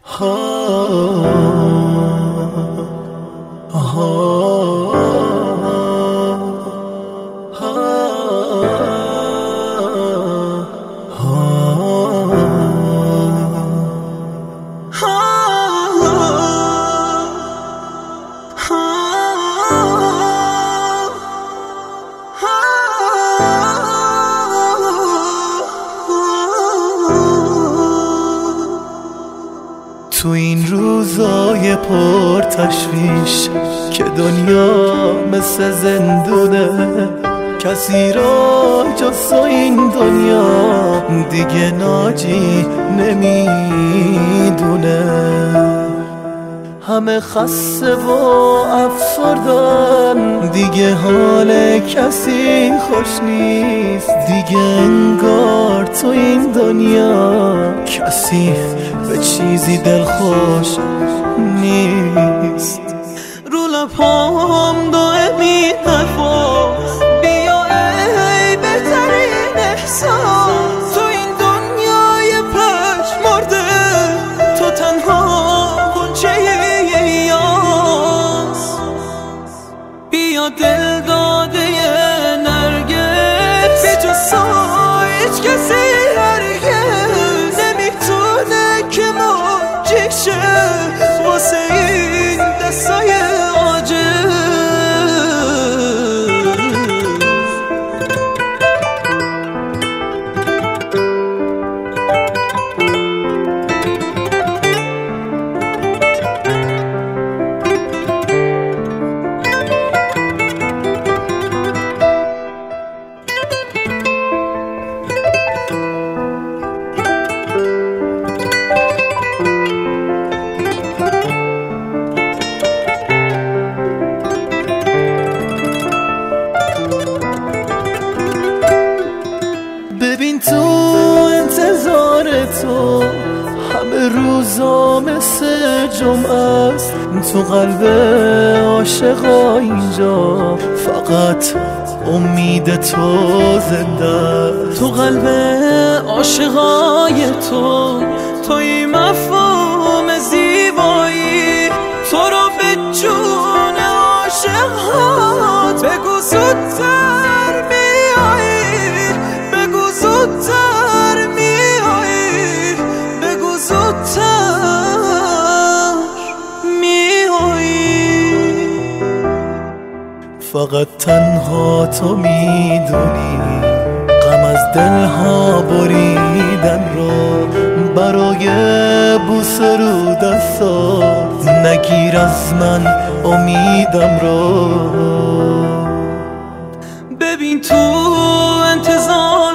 تو این روزای پر تشویش که دنیا مثل زندونه، کسی را جز این دنیا دیگه ناجی نمیدونه. همه خسته و افسردن، دیگه حال کسی خوش نیست. دیگه انگار تو این دنیا کسی به چیزی دلخوش نیست. رو لبام دائمی حرفاست، بیا ای بهترین احساس. تو این دنیای پژمرده تو تنها غنچه یاس. بیا دل داده نرگس، به جز تو هیچ کسی هرگز نمیتونه که موجه شه واسه این دستای عاجز. ببین تو انتظار تو همه روزا مثل جمعه است. تو قلب عاشقا اینجا فقط امید تو زنده. تو قلب عاشقای تو توی مفهوم زیبایی، تو رو به جون عاشقات بگو زودتر میایی، بگو زودتر میایی، بگو زودتر میایی. فقط تنها تو میدونی غم از دلها بریدن رو. برای بوسه رو دستات نگیر از من امیدم رو. ببین تو انتظار